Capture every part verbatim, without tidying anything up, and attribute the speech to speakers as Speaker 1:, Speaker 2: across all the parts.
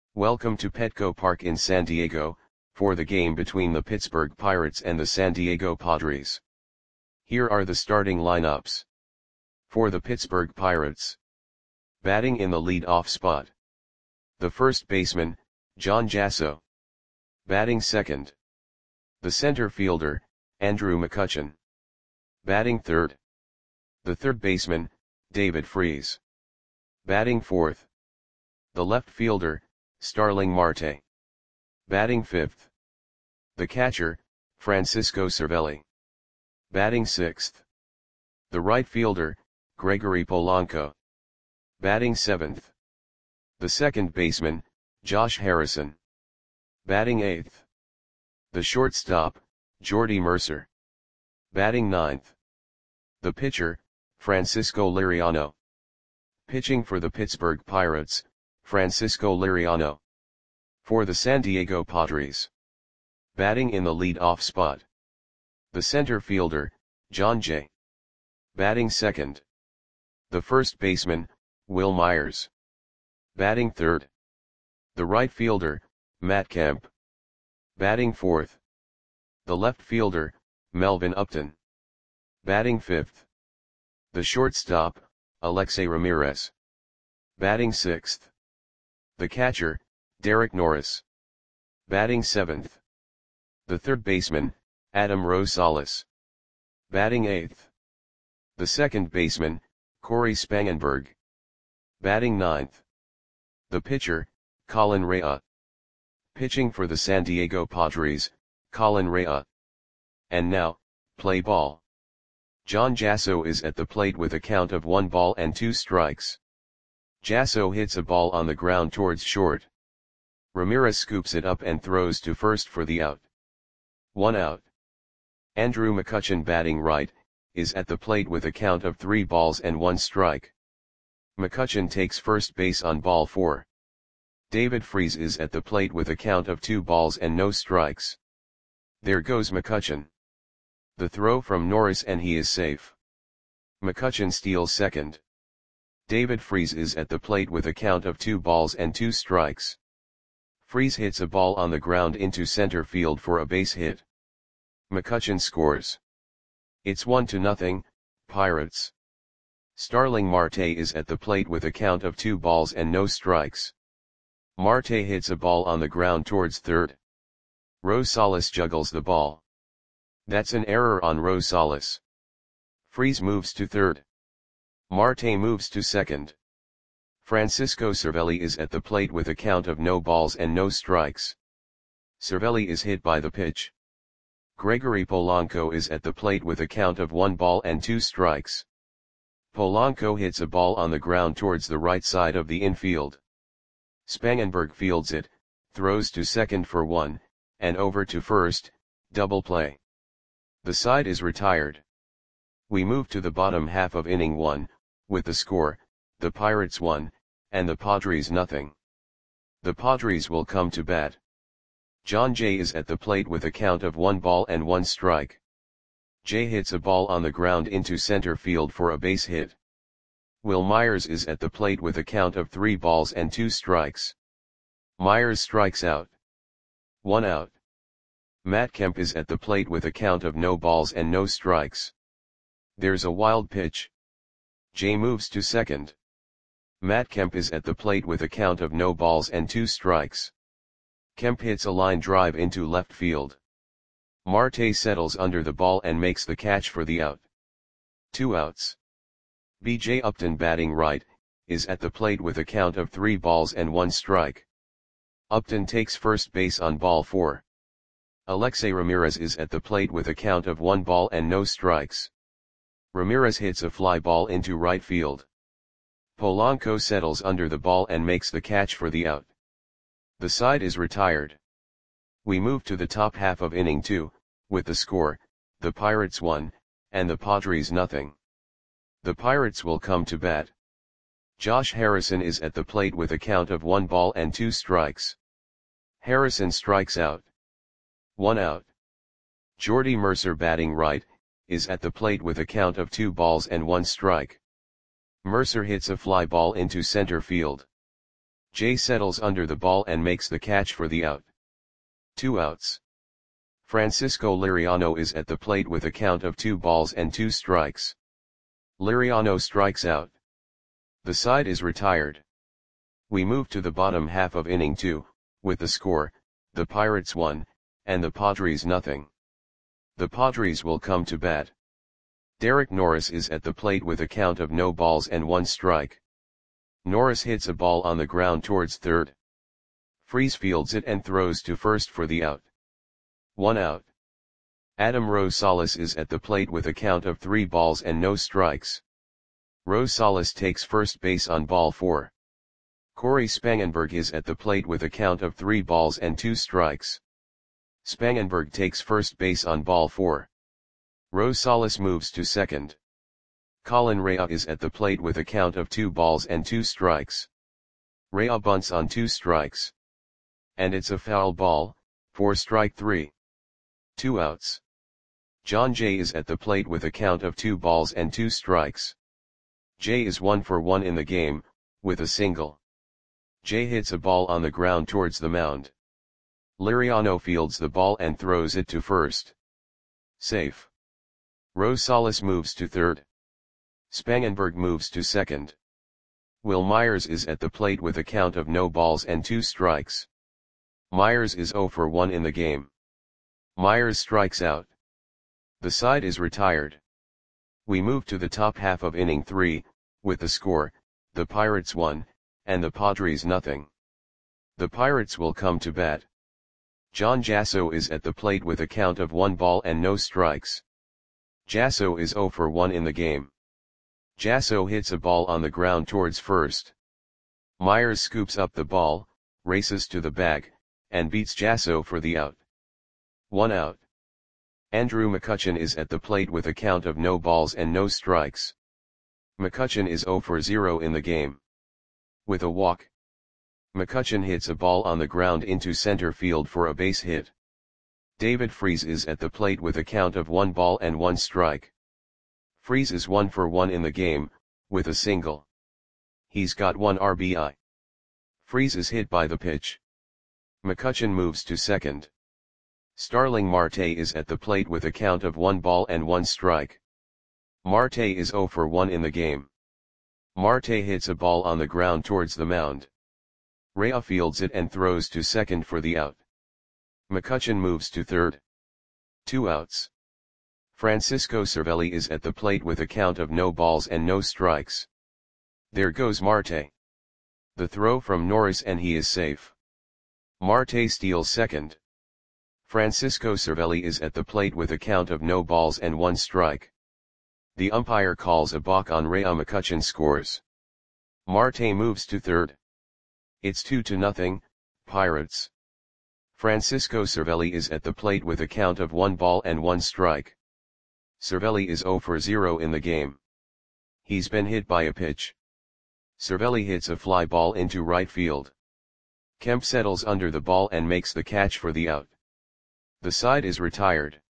Speaker 1: Welcome to Petco Park in San Diego, for the game between the Pittsburgh Pirates and the San Diego Padres. Here are the starting lineups. For the Pittsburgh Pirates. Batting in the lead-off spot. The first baseman, John Jasso. Batting second. The center fielder, Andrew McCutchen. Batting third. The third baseman, David Freese. Batting fourth. The left fielder, Starling Marte. Batting fifth. The catcher, Francisco Cervelli. Batting sixth. The right fielder, Gregory Polanco. Batting seventh. The second baseman, Josh Harrison. Batting eighth. The shortstop, Jordy Mercer. Batting ninth. The pitcher, Francisco Liriano. Pitching for the Pittsburgh Pirates, Francisco Liriano. For the San Diego Padres. Batting in the lead-off spot. The center fielder, John Jay. Batting second. The first baseman, Wil Myers. Batting third. The right fielder, Matt Kemp. Batting fourth. The left fielder, Melvin Upton. Batting fifth. The shortstop, Alexei Ramirez. Batting sixth. The catcher, Derek Norris. Batting seventh. The third baseman, Adam Rosales. Batting eighth. The second baseman, Corey Spangenberg. Batting ninth. The pitcher, Colin Rea. Pitching for the San Diego Padres, Colin Rea. And now, play ball. John Jasso is at the plate with a count of one ball and two strikes. Jasso hits a ball on the ground towards short. Ramirez scoops it up and throws to first for the out. One out. Andrew McCutchen, batting right, is at the plate with a count of three balls and one strike. McCutchen takes first base on ball four. David Freese is at the plate with a count of two balls and no strikes. There goes McCutchen. The throw from Norris and he is safe. McCutchen steals second. David Freese is at the plate with a count of two balls and two strikes. Freese hits a ball on the ground into center field for a base hit. McCutchen scores. It's one to nothing, Pirates. Starling Marte is at the plate with a count of two balls and no strikes. Marte hits a ball on the ground towards third. Rosales juggles the ball. That's an error on Rosales. Freese moves to third. Marte moves to second. Francisco Cervelli is at the plate with a count of no balls and no strikes. Cervelli is hit by the pitch. Gregory Polanco is at the plate with a count of one ball and two strikes. Polanco hits a ball on the ground towards the right side of the infield. Spangenberg fields it, throws to second for one, and over to first, double play. The side is retired. We move to the bottom half of inning one, with the score, the Pirates one, and the Padres nothing. The Padres will come to bat. John Jay is at the plate with a count of one ball and one strike. Jay hits a ball on the ground into center field for a base hit. Wil Myers is at the plate with a count of three balls and two strikes. Myers strikes out. One out. Matt Kemp is at the plate with a count of no balls and no strikes. There's a wild pitch. Jay moves to second. Matt Kemp is at the plate with a count of no balls and two strikes. Kemp hits a line drive into left field. Marte settles under the ball and makes the catch for the out. Two outs. B J Upton, batting right, is at the plate with a count of three balls and one strike. Upton takes first base on ball four. Alexei Ramirez is at the plate with a count of one ball and no strikes. Ramirez hits a fly ball into right field. Polanco settles under the ball and makes the catch for the out. The side is retired. We move to the top half of inning two, with the score, the Pirates one, and the Padres nothing. The Pirates will come to bat. Josh Harrison is at the plate with a count of one ball and two strikes. Harrison strikes out. One out. Jordy Mercer, batting right, is at the plate with a count of two balls and one strike. Mercer hits a fly ball into center field. Jay settles under the ball and makes the catch for the out. Two outs. Francisco Liriano is at the plate with a count of two balls and two strikes. Liriano strikes out. The side is retired. We move to the bottom half of inning two, with the score, the Pirates one, and the Padres nothing. The Padres will come to bat. Derek Norris is at the plate with a count of no balls and one strike. Norris hits a ball on the ground towards third. Freese fields it and throws to first for the out. One out. Adam Rosales is at the plate with a count of three balls and no strikes. Rosales takes first base on ball four. Corey Spangenberg is at the plate with a count of three balls and two strikes. Spangenberg takes first base on ball four. Rosales moves to second. Colin Rea is at the plate with a count of two balls and two strikes. Rea bunts on two strikes. And it's a foul ball, for strike three. Two outs. John Jay is at the plate with a count of two balls and two strikes. Jay is one for one in the game, with a single. Jay hits a ball on the ground towards the mound. Liriano fields the ball and throws it to first. Safe. Rosales moves to third. Spangenberg moves to second. Will Myers is at the plate with a count of no balls and two strikes. Myers is zero for one in the game. Myers strikes out. The side is retired. We move to the top half of inning three, with the score, the Pirates one, and the Padres nothing. The Pirates will come to bat. John Jasso is at the plate with a count of one ball and no strikes. Jasso is zero for one in the game. Jasso hits a ball on the ground towards first. Myers scoops up the ball, races to the bag, and beats Jasso for the out. One out. Andrew McCutchen is at the plate with a count of no balls and no strikes. McCutchen is zero for zero in the game. With a walk. McCutchen hits a ball on the ground into center field for a base hit. David Freese is at the plate with a count of one ball and one strike. Freese is one for one in the game, with a single. He's got one R B I. Freese is hit by the pitch. McCutchen moves to second. Starling Marte is at the plate with a count of one ball and one strike. Marte is zero for one in the game. Marte hits a ball on the ground towards the mound. Rea fields it and throws to second for the out. McCutchen moves to third. Two outs. Francisco Cervelli is at the plate with a count of no balls and no strikes. There goes Marte. The throw from Norris and he is safe. Marte steals second. Francisco Cervelli is at the plate with a count of no balls and one strike. The umpire calls a balk on Rea. McCutchen scores. Marte moves to third. It's two to nothing, Pirates. Francisco Cervelli is at the plate with a count of one ball and one strike. Cervelli is zero for zero in the game. He's been hit by a pitch. Cervelli hits a fly ball into right field. Kemp settles under the ball and makes the catch for the out. The side is retired.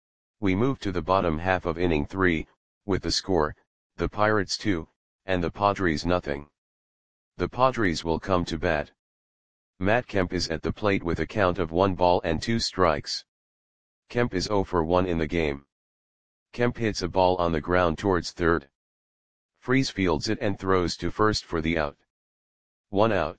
Speaker 1: We move to the bottom half of inning three, with the score, the Pirates two, and the Padres nothing. The Padres will come to bat. Matt Kemp is at the plate with a count of one ball and two strikes. Kemp is zero for one in the game. Kemp hits a ball on the ground towards third. Freese fields it and throws to first for the out. One out.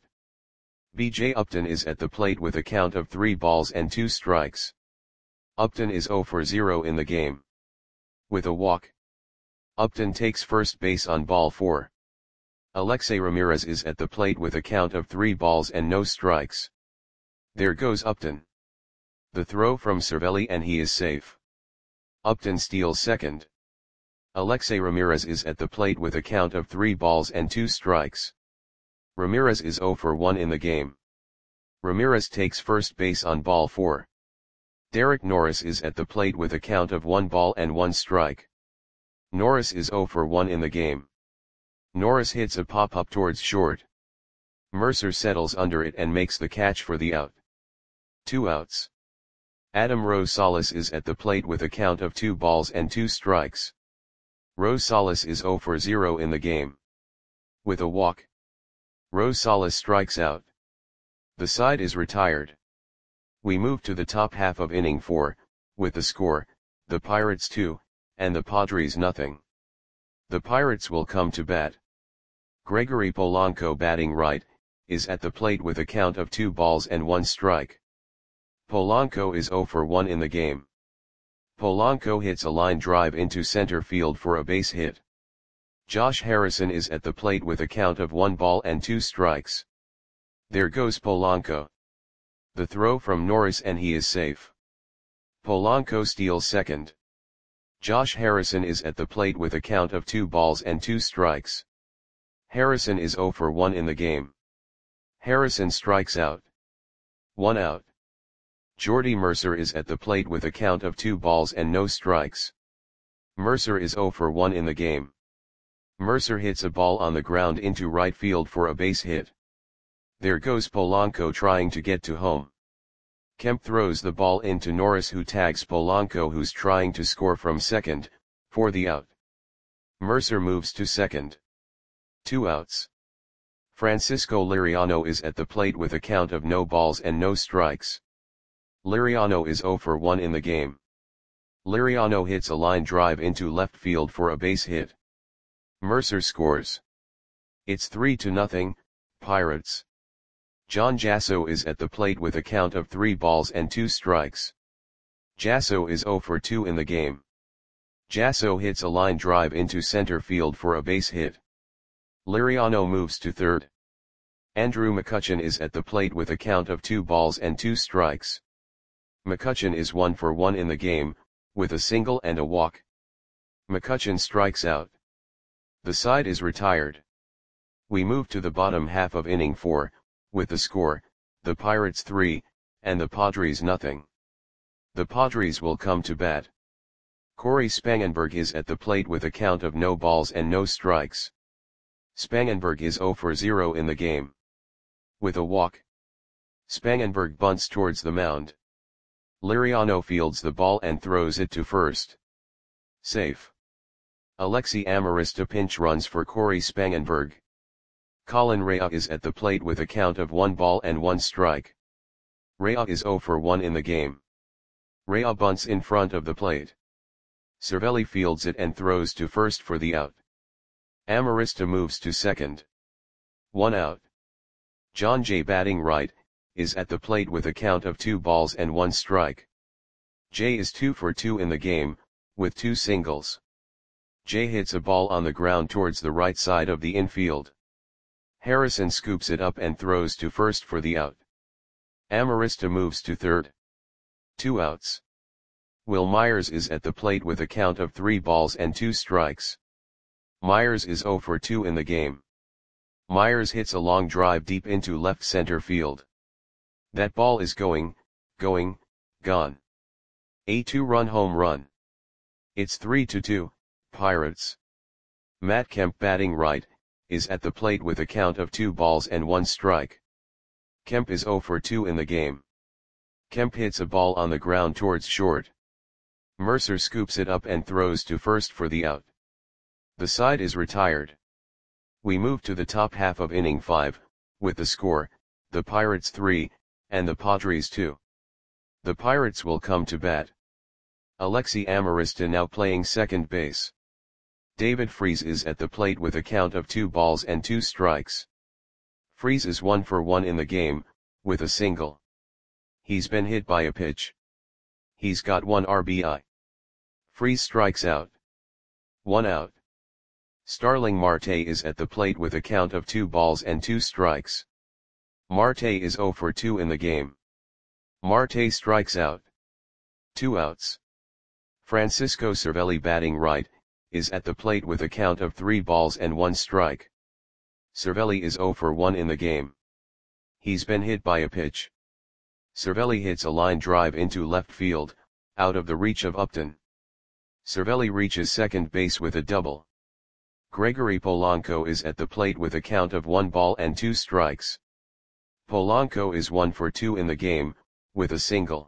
Speaker 1: B J Upton is at the plate with a count of three balls and two strikes. Upton is zero for zero in the game. With a walk. Upton takes first base on ball four. Alexei Ramirez is at the plate with a count of three balls and no strikes. There goes Upton. The throw from Cervelli and he is safe. Upton steals second. Alexei Ramirez is at the plate with a count of three balls and two strikes. Ramirez is zero for one in the game. Ramirez takes first base on ball four. Derek Norris is at the plate with a count of one ball and one strike. Norris is zero for one in the game. Norris hits a pop-up towards short. Mercer settles under it and makes the catch for the out. Two outs. Adam Rosales is at the plate with a count of two balls and two strikes. Rosales is zero for zero in the game. With a walk. Rosales strikes out. The side is retired. We move to the top half of inning four, with the score, the Pirates two, and the Padres nothing. The Pirates will come to bat. Gregory Polanco, batting right, is at the plate with a count of two balls and one strike. Polanco is zero for one in the game. Polanco hits a line drive into center field for a base hit. Josh Harrison is at the plate with a count of one ball and two strikes. There goes Polanco. The throw from Norris and he is safe. Polanco steals second. Josh Harrison is at the plate with a count of two balls and two strikes. Harrison is zero for one in the game. Harrison strikes out. One out. Jordy Mercer is at the plate with a count of two balls and no strikes. Mercer is zero for one in the game. Mercer hits a ball on the ground into right field for a base hit. There goes Polanco trying to get to home. Kemp throws the ball into Norris, who tags Polanco, who's trying to score from second, for the out. Mercer moves to second. Two outs. Francisco Liriano is at the plate with a count of no balls and no strikes. Liriano is zero for one in the game. Liriano hits a line drive into left field for a base hit. Mercer scores. It's three to nothing, Pirates. John Jasso is at the plate with a count of three balls and two strikes. Jasso is zero for two in the game. Jasso hits a line drive into center field for a base hit. Liriano moves to third. Andrew McCutchen is at the plate with a count of two balls and two strikes. McCutchen is one for one in the game, with a single and a walk. McCutchen strikes out. The side is retired. We move to the bottom half of inning four, with the score, the Pirates three, and the Padres nothing. The Padres will come to bat. Corey Spangenberg is at the plate with a count of no balls and no strikes. Spangenberg is zero for zero in the game. With a walk. Spangenberg bunts towards the mound. Liriano fields the ball and throws it to first. Safe. Alexi Amarista pinch runs for Corey Spangenberg. Colin Rea is at the plate with a count of one ball and one strike. Rea is zero for one in the game. Rea bunts in front of the plate. Cervelli fields it and throws to first for the out. Amarista moves to second. One out. John Jay, batting right, is at the plate with a count of two balls and one strike. Jay is two for two in the game, with two singles. Jay hits a ball on the ground towards the right side of the infield. Harrison scoops it up and throws to first for the out. Amarista moves to third. Two outs. Will Myers is at the plate with a count of three balls and two strikes. Myers is zero for two in the game. Myers hits a long drive deep into left center field. That ball is going, going, gone. A two-run home run. It's three to two, Pirates. Matt Kemp, batting right, is at the plate with a count of two balls and one strike. Kemp is zero for two in the game. Kemp hits a ball on the ground towards short. Mercer scoops it up and throws to first for the out. The side is retired. We move to the top half of inning five, with the score, the Pirates three, and the Padres two. The Pirates will come to bat. Alexi Amarista now playing second base. David Freese is at the plate with a count of two balls and two strikes. Freese is one for one in the game, with a single. He's been hit by a pitch. He's got one R B I. Freese strikes out. One out. Starling Marte is at the plate with a count of two balls and two strikes. Marte is zero for two in the game. Marte strikes out. Two outs. Francisco Cervelli, batting right, is at the plate with a count of three balls and one strike. Cervelli is zero for one in the game. He's been hit by a pitch. Cervelli hits a line drive into left field, out of the reach of Upton. Cervelli reaches second base with a double. Gregory Polanco is at the plate with a count of one ball and two strikes. Polanco is one for two in the game, with a single.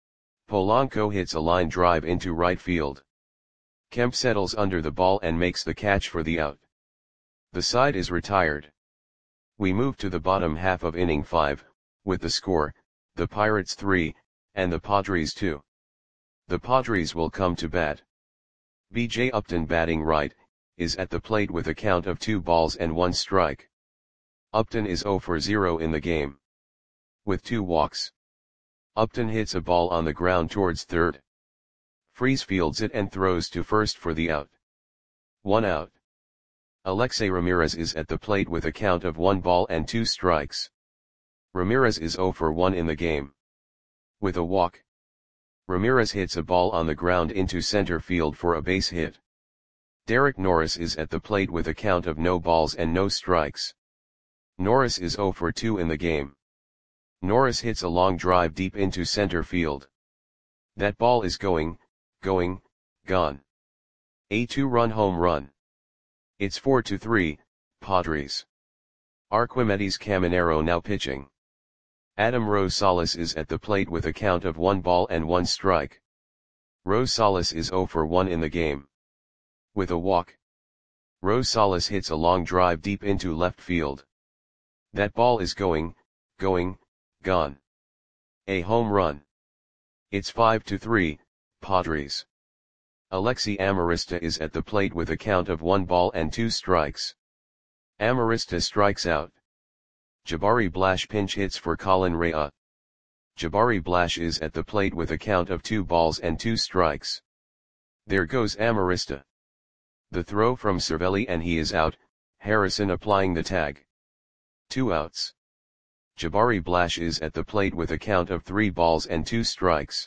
Speaker 1: Polanco hits a line drive into right field. Kemp settles under the ball and makes the catch for the out. The side is retired. We move to the bottom half of inning five, with the score, the Pirates three, and the Padres two. The Padres will come to bat. B J Upton, batting right, is at the plate with a count of two balls and one strike. Upton is zero for zero in the game, with two walks. Upton hits a ball on the ground towards third. Freese fields it and throws to first for the out. One out. Alexei Ramirez is at the plate with a count of one ball and two strikes. Ramirez is zero for one in the game, with a walk. Ramirez hits a ball on the ground into center field for a base hit. Derek Norris is at the plate with a count of no balls and no strikes. Norris is zero for two in the game. Norris hits a long drive deep into center field. That ball is going, going, gone. A two-run home run. It's four to three, Padres. Arquimedes Caminero now pitching. Adam Rosales is at the plate with a count of one ball and one strike. Rosales is zero for one in the game, with a walk. Rosales hits a long drive deep into left field. That ball is going, going, gone. A home run. It's five to three, Padres. Alexi Amarista is at the plate with a count of one ball and two strikes. Amarista strikes out. Jabari Blash pinch hits for Colin Rea. Jabari Blash is at the plate with a count of two balls and two strikes. There goes Amarista. The throw from Cervelli and he is out, Harrison applying the tag. Two outs. Jabari Blash is at the plate with a count of three balls and two strikes.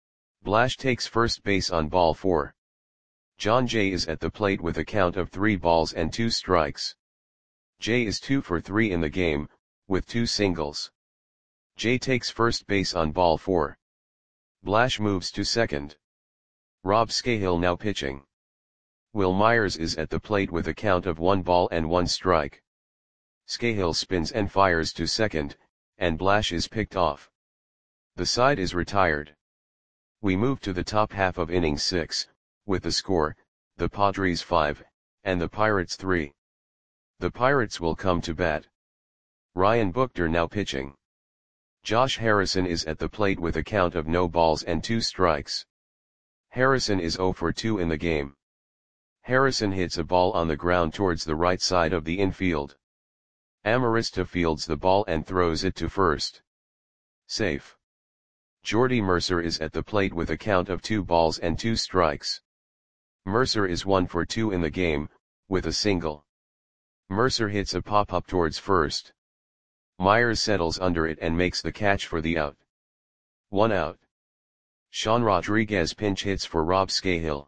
Speaker 1: Blash takes first base on ball four. John Jay is at the plate with a count of three balls and two strikes. Jay is two for three in the game, with two singles. Jay takes first base on ball four. Blash moves to second. Rob Scahill now pitching. Will Myers is at the plate with a count of one ball and one strike. Scahill spins and fires to second, and Blash is picked off. The side is retired. We move to the top half of inning six, with the score, the Padres five, and the Pirates three. The Pirates will come to bat. Ryan Buchter now pitching. Josh Harrison is at the plate with a count of no balls and two strikes. Harrison is zero for two in the game. Harrison hits a ball on the ground towards the right side of the infield. Amarista fields the ball and throws it to first. Safe. Jordy Mercer is at the plate with a count of two balls and two strikes. Mercer is one for two in the game, with a single. Mercer hits a pop-up towards first. Myers settles under it and makes the catch for the out. One out. Sean Rodriguez pinch hits for Rob Scahill.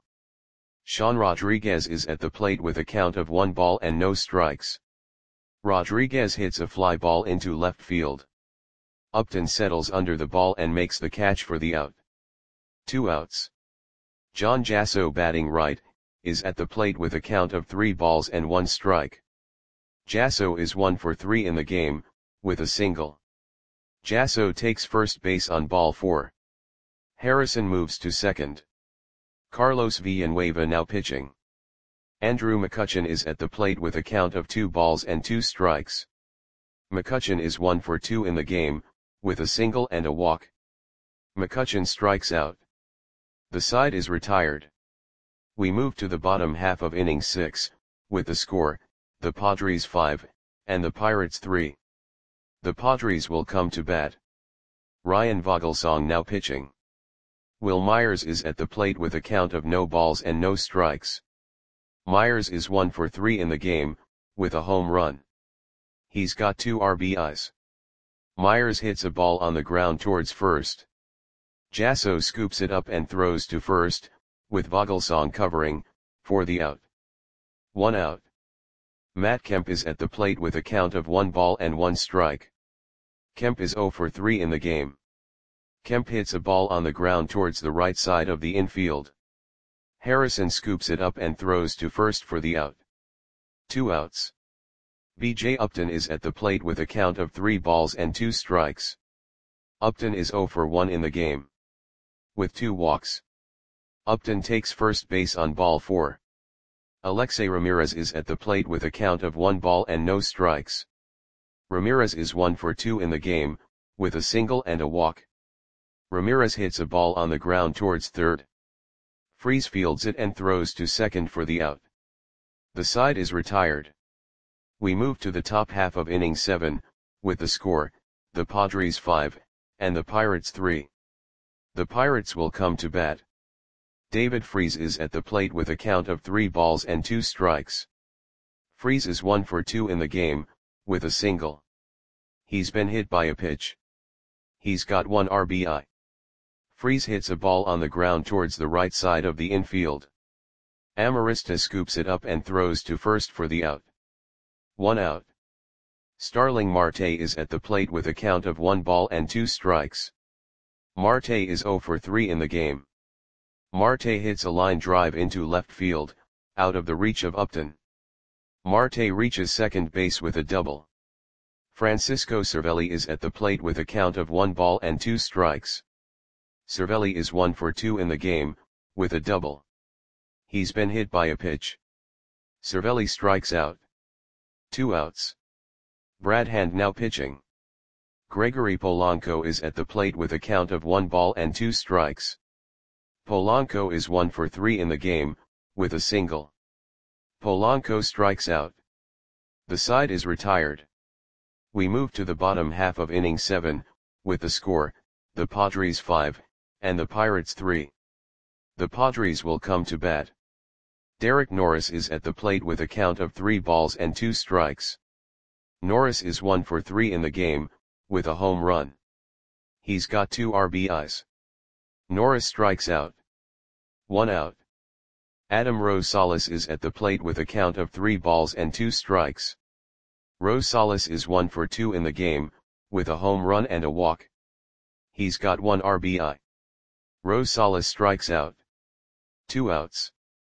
Speaker 1: Sean Rodriguez is at the plate with a count of one ball and no strikes. Rodriguez hits a fly ball into left field. Upton settles under the ball and makes the catch for the out. Two outs. John Jasso, batting right, is at the plate with a count of three balls and one strike. Jasso is one for three in the game, with a single. Jasso takes first base on ball four. Harrison moves to second. Carlos Villanueva now pitching. Andrew McCutchen is at the plate with a count of two balls and two strikes. McCutchen is one for two in the game, with a single and a walk. McCutchen strikes out. The side is retired. We move to the bottom half of inning six, with the score, the Padres five, and the Pirates three. The Padres will come to bat. Ryan Vogelsong now pitching. Will Myers is at the plate with a count of no balls and no strikes. Myers is one for three in the game, with a home run. He's got two R B Is. Myers hits a ball on the ground towards first. Jasso scoops it up and throws to first, with Vogelsong covering, for the out. One out. Matt Kemp is at the plate with a count of one ball and one strike. Kemp is zero for three in the game. Kemp hits a ball on the ground towards the right side of the infield. Harrison scoops it up and throws to first for the out. Two outs. B J Upton is at the plate with a count of three balls and two strikes. Upton is zero for one in the game, with two walks. Upton takes first base on ball four. Alexei Ramirez is at the plate with a count of one ball and no strikes. Ramirez is one for two in the game, with a single and a walk. Ramirez hits a ball on the ground towards third. Freese fields it and throws to second for the out. The side is retired. We move to the top half of inning seven, with the score, the Padres five, and the Pirates three. The Pirates will come to bat. David Freese is at the plate with a count of three balls and two strikes. Freese is one for two in the game, with a single. He's been hit by a pitch. He's got one R B I. Freese hits a ball on the ground towards the right side of the infield. Amarista scoops it up and throws to first for the out. One out. Starling Marte is at the plate with a count of one ball and two strikes. Marte is zero for three in the game. Marte hits a line drive into left field, out of the reach of Upton. Marte reaches second base with a double. Francisco Cervelli is at the plate with a count of one ball and two strikes. Cervelli is one for two in the game, with a double. He's been hit by a pitch. Cervelli strikes out. Two outs. Brad Hand now pitching. Gregory Polanco is at the plate with a count of one ball and two strikes. Polanco is one for three in the game, with a single. Polanco strikes out. The side is retired. We move to the bottom half of inning seven, with the score, the Padres five, and the Pirates three. The Padres will come to bat. Derek Norris is at the plate with a count of three balls and two strikes. Norris is one for three in the game, with a home run. He's got two R B Is. Norris strikes out. One out. Adam Rosales is at the plate with a count of three balls and two strikes. Rosales is one for two in the game, with a home run and a walk. He's got one R B I. Rosales strikes out. Two outs.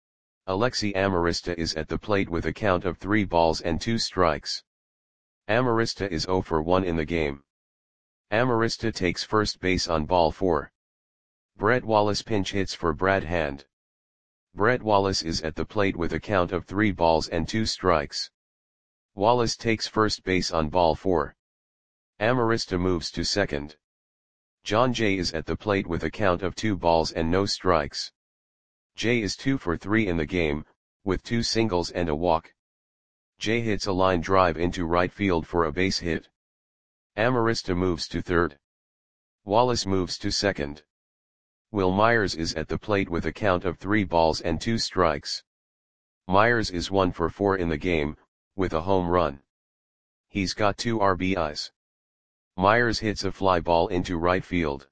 Speaker 1: Alexi Amarista is at the plate with a count of three balls and two strikes. Amarista is zero for one in the game. Amarista takes first base on ball four. Brett Wallace pinch hits for Brad Hand. Brett Wallace is at the plate with a count of three balls and two strikes. Wallace takes first base on ball four. Amarista moves to second. John Jay is at the plate with a count of two balls and no strikes. Jay is two for three in the game, with two singles and a walk. Jay hits a line drive into right field for a base hit. Amarista moves to third. Wallace moves to second. Will Myers is at the plate with a count of three balls and two strikes. Myers is one for four in the game, with a home run. He's got two R B Is. Myers hits a fly ball into right field.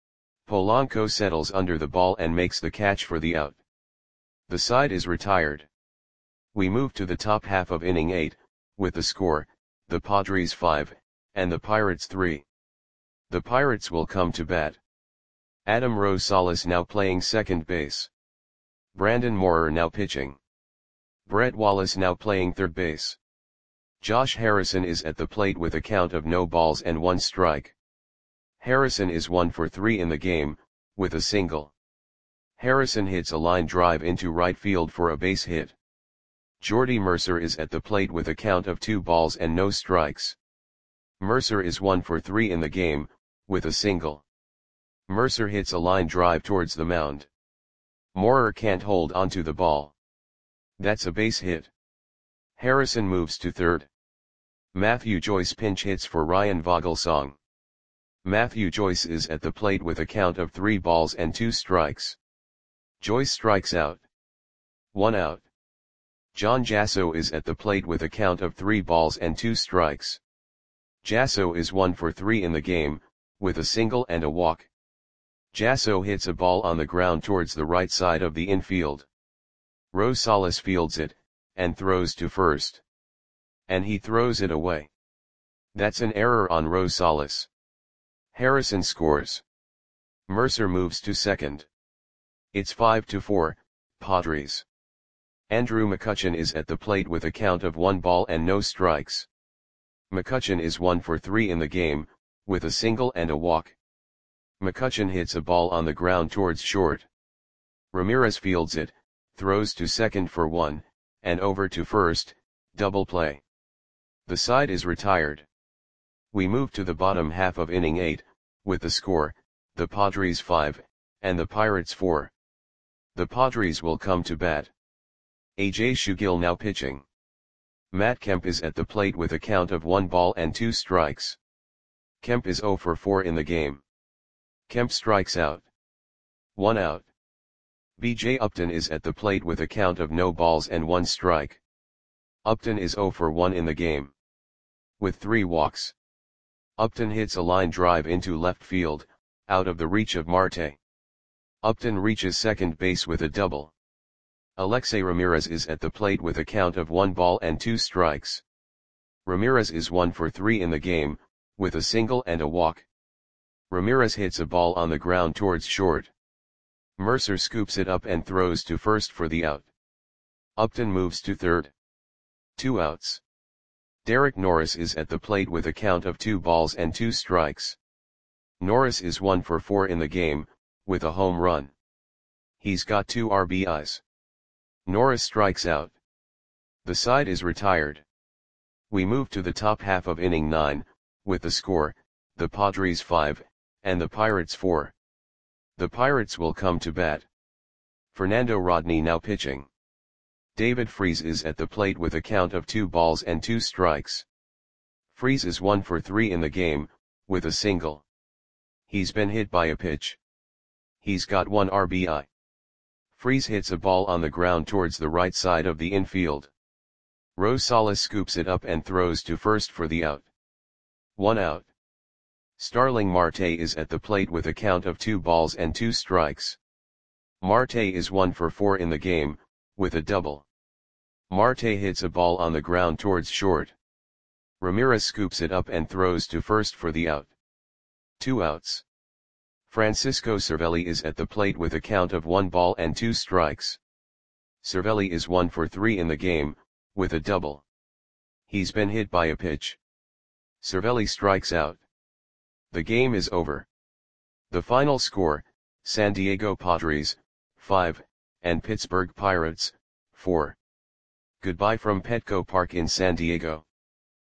Speaker 1: Polanco settles under the ball and makes the catch for the out. The side is retired. We move to the top half of inning eight, with the score, the Padres five, and the Pirates three. The Pirates will come to bat. Adam Rosales now playing second base. Brandon Moorer now pitching. Brett Wallace now playing third base. Josh Harrison is at the plate with a count of no balls and one strike. Harrison is one for three in the game, with a single. Harrison hits a line drive into right field for a base hit. Jordy Mercer is at the plate with a count of two balls and no strikes. Mercer is one for three in the game, with a single. Mercer hits a line drive towards the mound. Moorer can't hold onto the ball. That's a base hit. Harrison moves to third. Matthew Joyce pinch hits for Ryan Vogelsong. Matthew Joyce is at the plate with a count of three balls and two strikes. Joyce strikes out. One out. John Jasso is at the plate with a count of three balls and two strikes. Jasso is one for three in the game, with a single and a walk. Jasso hits a ball on the ground towards the right side of the infield. Rosales fields it, and throws to first. And he throws it away. That's an error on Rosales. Harrison scores. Mercer moves to second. It's five to four, Padres. Andrew McCutchen is at the plate with a count of one ball and no strikes. McCutchen is one for three in the game, with a single and a walk. McCutchen hits a ball on the ground towards short. Ramirez fields it, throws to second for one, and over to first, double play. The side is retired. We move to the bottom half of inning eight, with the score, the Padres five, and the Pirates four. The Padres will come to bat. A J Shugill now pitching. Matt Kemp is at the plate with a count of one ball and two strikes. Kemp is zero for four in the game. Kemp strikes out. One out. B J Upton is at the plate with a count of no balls and one strike. Upton is zero for one in the game. With three walks. Upton hits a line drive into left field, out of the reach of Marte. Upton reaches second base with a double. Alexei Ramirez is at the plate with a count of one ball and two strikes. Ramirez is one for three in the game, with a single and a walk. Ramirez hits a ball on the ground towards short. Mercer scoops it up and throws to first for the out. Upton moves to third. Two outs. Derek Norris is at the plate with a count of two balls and two strikes. Norris is one for four in the game, with a home run. He's got two R B Is. Norris strikes out. The side is retired. We move to the top half of inning nine, with the score, the Padres five, and the Pirates four. The Pirates will come to bat. Fernando Rodney now pitching. David Freese is at the plate with a count of two balls and two strikes. Freese is one for three in the game, with a single. He's been hit by a pitch. He's got one R B I. Freese hits a ball on the ground towards the right side of the infield. Rosales scoops it up and throws to first for the out. One out. Starling Marte is at the plate with a count of two balls and two strikes. Marte is one for four in the game, with a double. Marte hits a ball on the ground towards short. Ramirez scoops it up and throws to first for the out. Two outs. Francisco Cervelli is at the plate with a count of one ball and two strikes. Cervelli is one for three in the game, with a double. He's been hit by a pitch. Cervelli strikes out. The game is over. The final score, San Diego Padres, five, and Pittsburgh Pirates, four. Goodbye from Petco Park in San Diego.